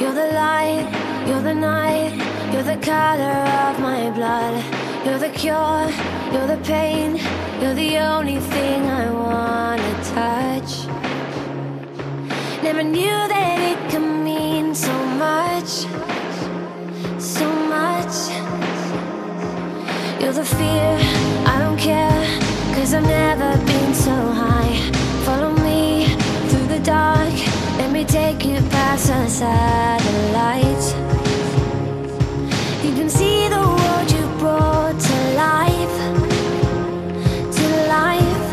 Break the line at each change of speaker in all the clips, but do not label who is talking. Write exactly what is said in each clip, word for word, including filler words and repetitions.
You're the light, you're the night, you're the color of my blood. You're the cure, you're the pain, you're the only thing I wanna touch. Never knew that it could mean so much, so much. You're the fear, I don't care, cause I've never been so high. Follow me through the dark, let me take you past the satellites. You can see the world you brought to life, to life.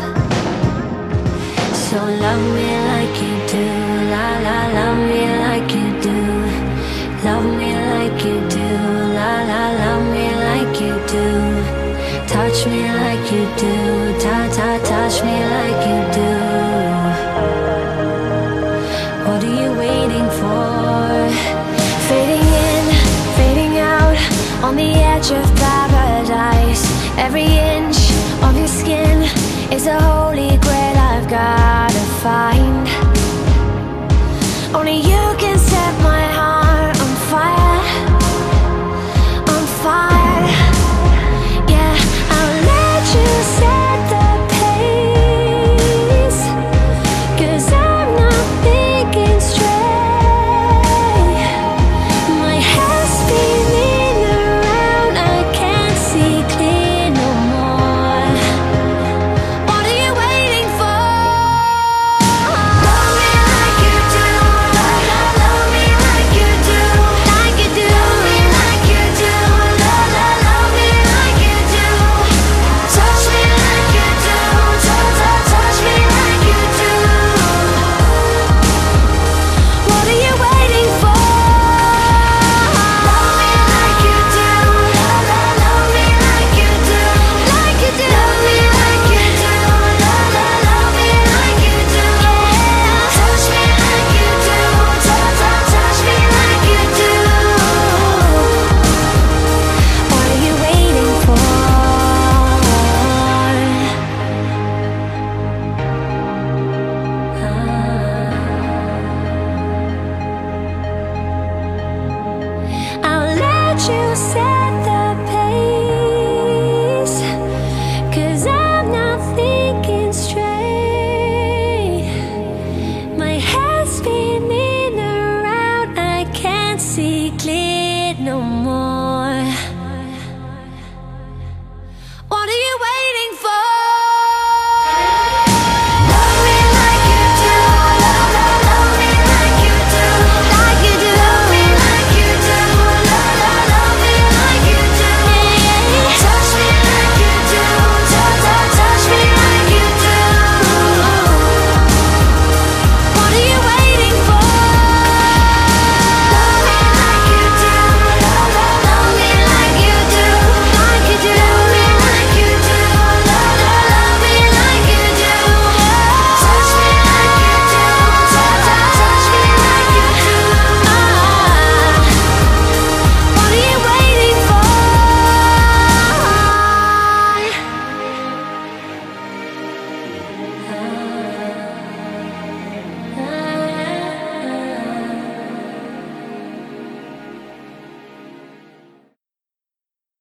So love me like you do, la la, love me like you do. Love me like you do, la la, love me like you do. Touch me like you do, ta ta, touch me like you do. What are you waiting for? Fading in, fading out, on the edge of paradise. Every inch of your skin is a holy grail I've gotta find. Only you